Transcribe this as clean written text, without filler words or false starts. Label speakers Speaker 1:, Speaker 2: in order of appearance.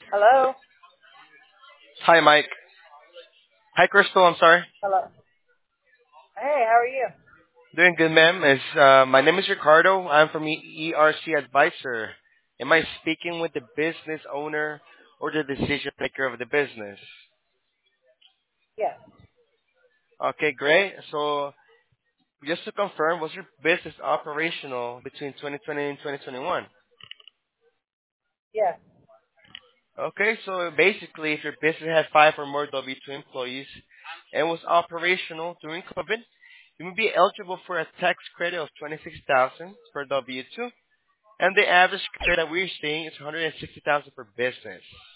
Speaker 1: Hello?
Speaker 2: Hi, Mike. Hi, Crystal. I'm sorry.
Speaker 1: Hello. Hey, how are you?
Speaker 2: Doing good, ma'am. My name is Ricardo. I'm from ERC Advisor. Am I speaking with the business owner or the decision maker of the business?
Speaker 1: Yes.
Speaker 2: Okay, great. So just to confirm, was your business operational between 2020 and 2021?
Speaker 1: Yes.
Speaker 2: Okay, so basically, if your business had five or more W-2 employees and was operational during COVID, you would be eligible for a tax credit of 26,000 per W-2. And the average credit that we're seeing is 160,000 per business.